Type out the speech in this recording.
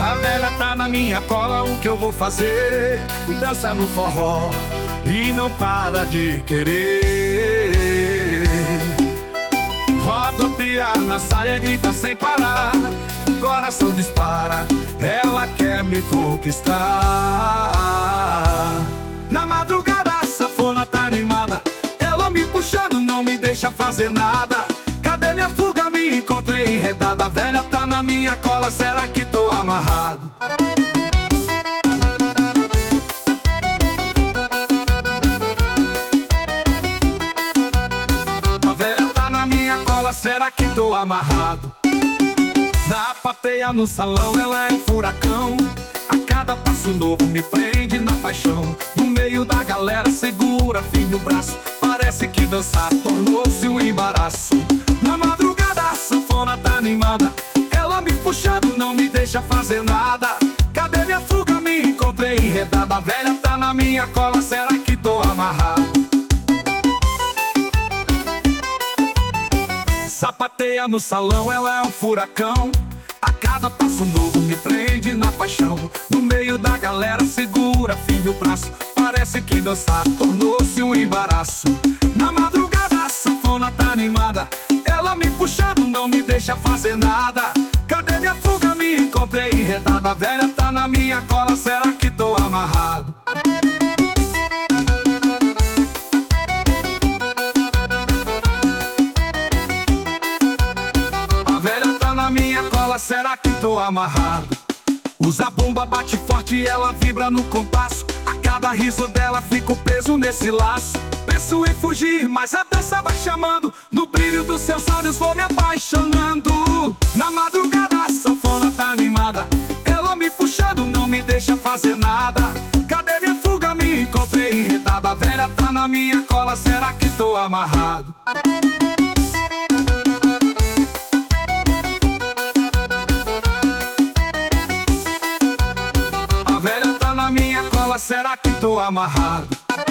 A velha tá na minha cola, o que eu vou fazer? Dança no forró e não para de querer. Rodopiar na saia, grita sem parar, o coração dispara, ela quer me conquistar. Na madrugada a sanfona tá animada, ela me puxando, não me deixa fazer nada. Cadê minha fuga? Me encontrei enredada. A velha tá na minha cola, será que tô amarrado? A velha tá na minha cola, será que tô amarrado? Na plateia no salão, ela é um furacão. A cada passo novo me prende na paixão. No meio da galera segura firme o braço, parece que dançar tornou-se um embaraço. Na madrugada a sanfona tá animada, ela me puxando, não me deixa fazer nada. Cadê minha fuga? Me encontrei enredada. A velha tá na minha cola, será que tô amarrado? Sapateia no salão, ela é um furacão. A cada passo novo me prende na paixão. No meio da galera segura firme o braço, parece que dançar tornou-se um embaraço. Na madrugada a sanfona tá animada, ela me puxando, não me deixa fazer nada. Cadê minha fuga? Me encontrei enredada. A velha tá na minha cola, será que tô amarrado? A velha tá na minha cola, será que tô amarrado? Usa bomba, bate forte e ela vibra no compasso. A cada riso dela fico preso nesse laço. Penso em fugir, mas a dança vai chamando. No brilho dos seus olhos vou me apaixonando. Na madrugada a sanfona tá animada, ela me puxando, não me deixa fazer nada. Cadê minha fuga? Me encontrei enredada. A velha tá na minha cola, será que tô amarrado? A velha tá na minha cola, será que tô amarrado?